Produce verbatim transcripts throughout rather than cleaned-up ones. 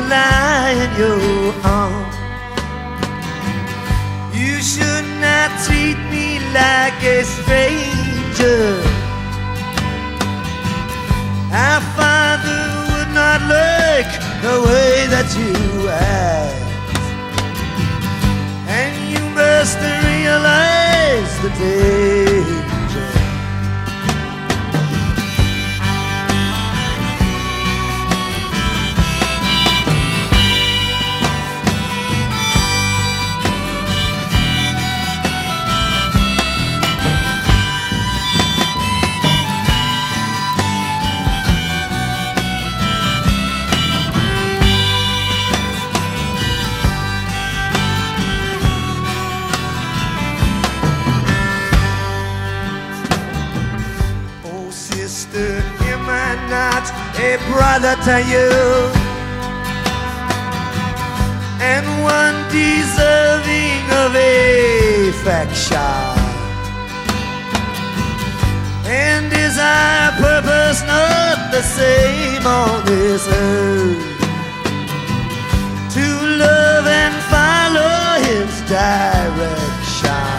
lie in your arms. You should not treat me like a stranger. Our Father would not like the way that you act, and you must realize the danger. Am I not a brother to you, and one deserving of affection? And is our purpose not the same on this earth? To love and follow His direction.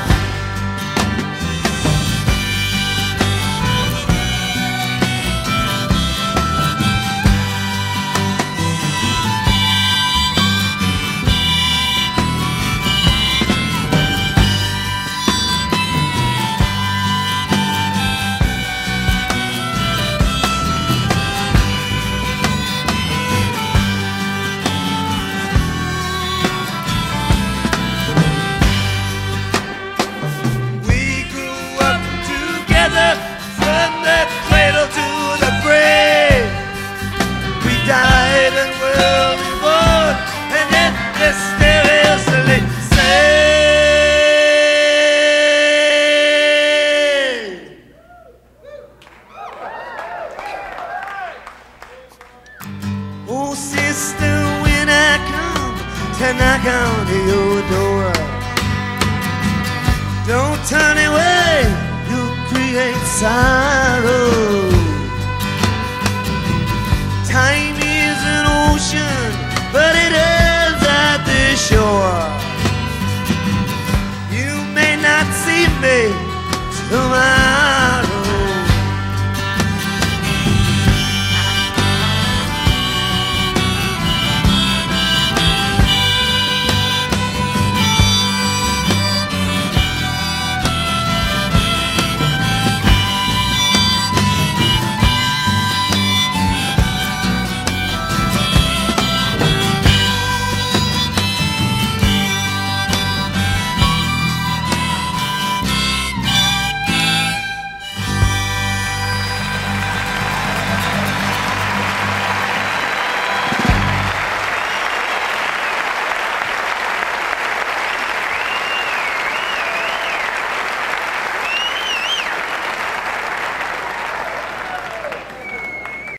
From the cradle to the grave, we died and will be born, and yet mysteriously saved. Oh, sister, when I come to knock on your door, don't turn away, create sorrow. Time is an ocean, but it ends at the shore. You may not see me tomorrow.